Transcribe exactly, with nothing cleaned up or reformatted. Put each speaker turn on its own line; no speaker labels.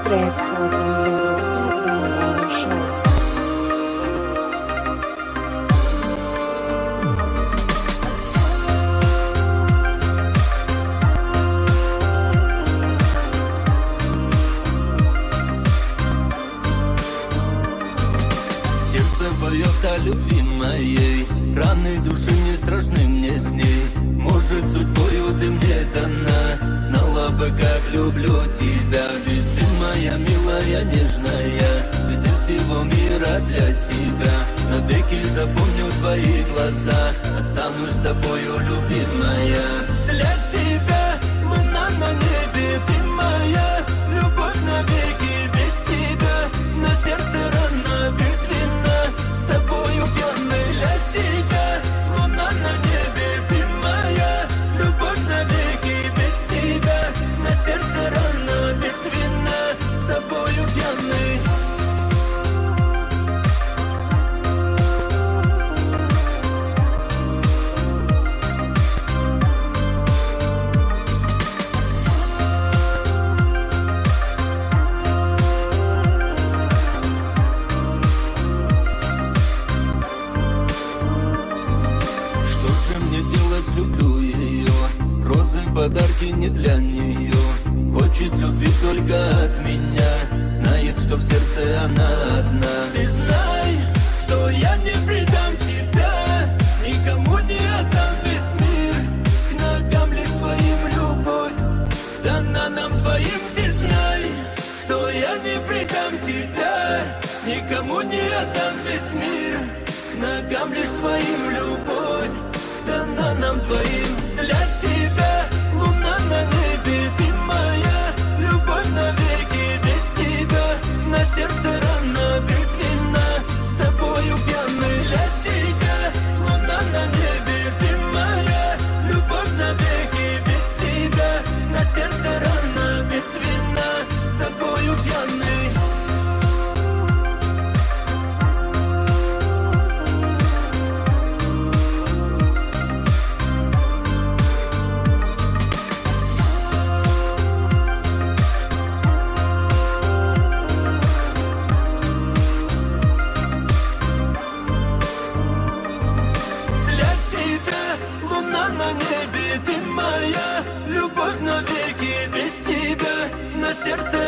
Трек создан для группы Гао Шоу.
Поет о любви моей, раны души не страшны мне с ней. Может, судьбою ты мне дана, знала бы, как люблю тебя. Ведь ты моя милая, нежная, цветы всего мира для тебя. Навеки запомню твои глаза, останусь с тобою, любимая. Для тебя луна на небе, ты моя любовь навеки. Без тебя на сердце рана, без вина, с тобою пьяный. Для тебя луна на небе, ты моя любовь навеки. Без тебя на сердце рана, без вина, с тобою пьяный. Люблю ее, розы, подарки не для нее. Хочет любви только от меня, знает, что в сердце она одна. Ты знай, что я не предам тебя, никому не отдам весь мир. К ногам лишь твоим любовь дана нам двоим. Ты знай, что я не предам тебя, никому не отдам весь мир. К ногам лишь твоим любовь дана нам двоим. Для тебя луна на небе, ты моя любовь навеки. Без тебя на сердце рана, без вина, с тобою пьяный. Для тебя луна на небе, ты моя любовь навеки. Без тебя на сердце рана, без вина, с тобою пьяный. На небе ты моя любовь навеки. Без тебя на сердце